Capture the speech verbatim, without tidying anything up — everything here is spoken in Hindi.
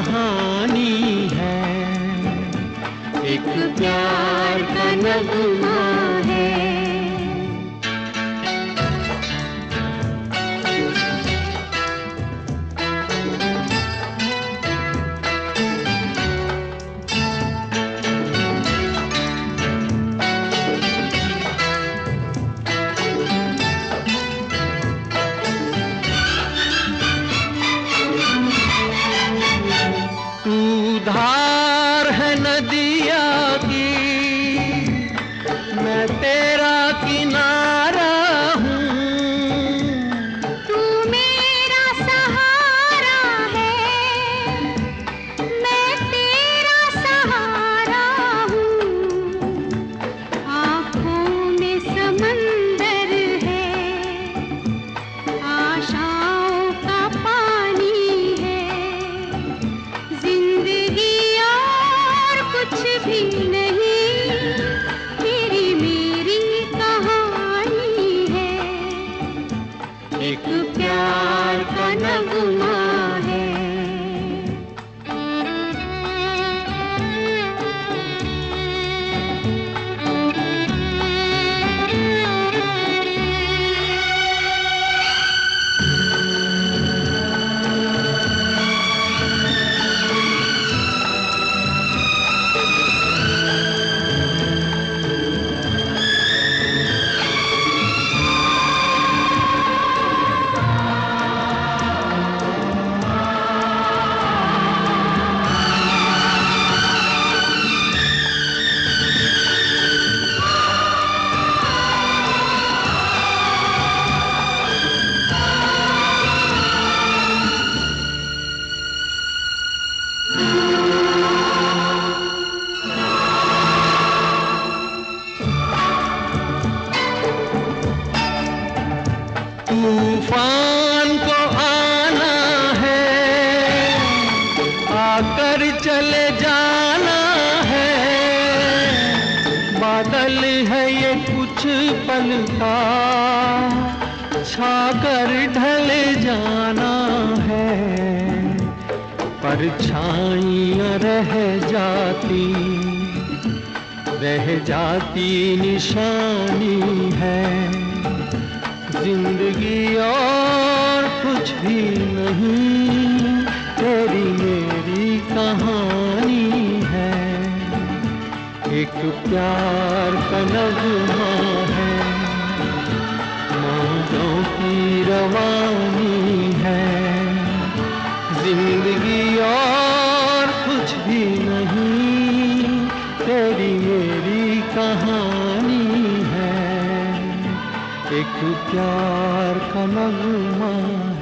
कहानी है, एक प्यार का नगमा है। धार है नदिया की, मैं तेरा किनारा हूँ। तू मेरा सहारा है, मैं तेरा सहारा हूँ। आँखों में समंदर है, आशाओं का पानी है। जिंदगी कुछ भी नहीं, तेरी मेरी कहानी है, एक प्यार का नगमा है। तूफान को आना है, आकर चले जाना है। बादल है ये कुछ पल का, छाकर ढले जाना है। परछाइयाँ रह जाती, रह जाती निशानी है। जिंदगी और कुछ भी नहीं, तेरी मेरी कहानी है, एक प्यार का नगमा है। मौजों की रवानी है, जिंदगी और कुछ भी नहीं, तेरी मेरी कहानी है, एक प्यार का नगमा।